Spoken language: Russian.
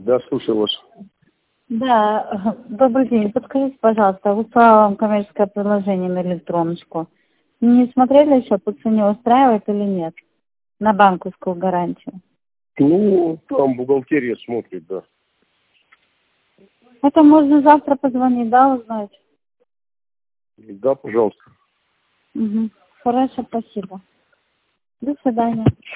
Да, слушаю вас. Да, добрый день. Подскажите, пожалуйста, выслала вам коммерческое предложение на электроночку. Не смотрели еще, по цене устраивает или нет? На банковскую гарантию. Ну, там бухгалтерия смотрит, да. Это можно завтра позвонить, да, узнать? Да, пожалуйста. Угу. Хорошо, спасибо. До свидания.